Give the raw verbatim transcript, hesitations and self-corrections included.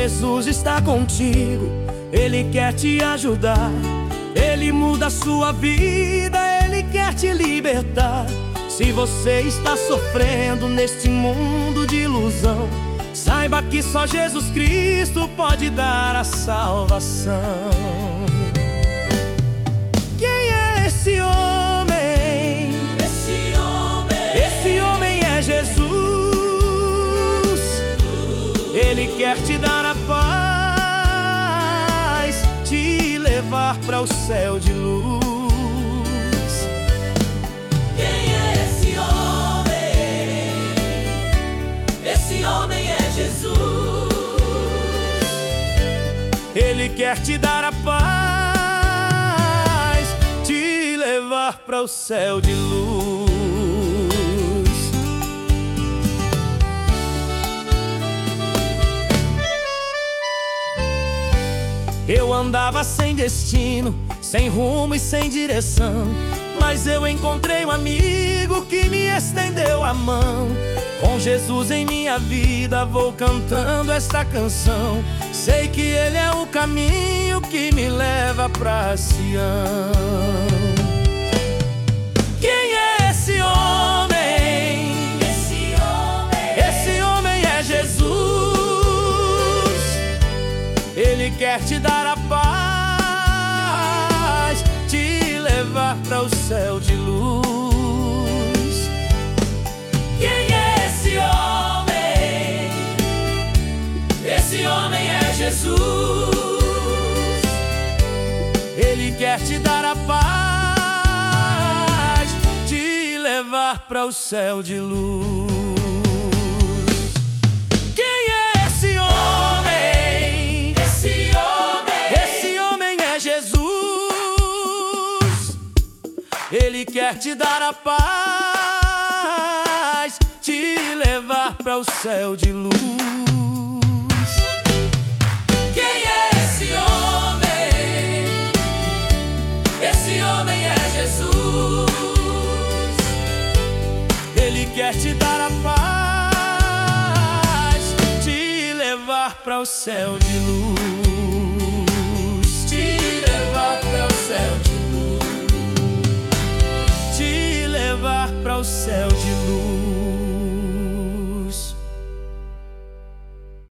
Jesus está contigo, Ele quer te ajudar. Ele muda a sua vida, Ele quer te libertar. Se você está sofrendo neste mundo de ilusão, saiba que só Jesus Cristo pode dar a salvação. Quem é esse homem? Esse homem, Esse homem é Jesus. Ele quer te dar a paz, te levar para o céu de luz. quem é esse homem? Esse homem é Jesus. Ele quer te dar a paz, te levar para o céu de luz. Eu andava sem destino, sem rumo e sem direção, mas eu encontrei um amigo que me estendeu a mão. Com Jesus em minha vida vou cantando esta canção. Sei que Ele é o caminho que me leva pra Sião. Quem é esse homem? Esse homem, Esse homem é Jesus. Ele quer te dar a paz, te levar para o céu de luz. quem é esse homem? Esse homem é Jesus. Ele quer te dar a paz, te levar para o céu de luz. Quem é esse homem? Esse homem, Esse homem é Jesus. Ele quer te dar a paz, te levar para o céu de luz. quem é esse homem? Esse homem é Jesus. Ele quer te dar a paz, te levar para o céu de luz.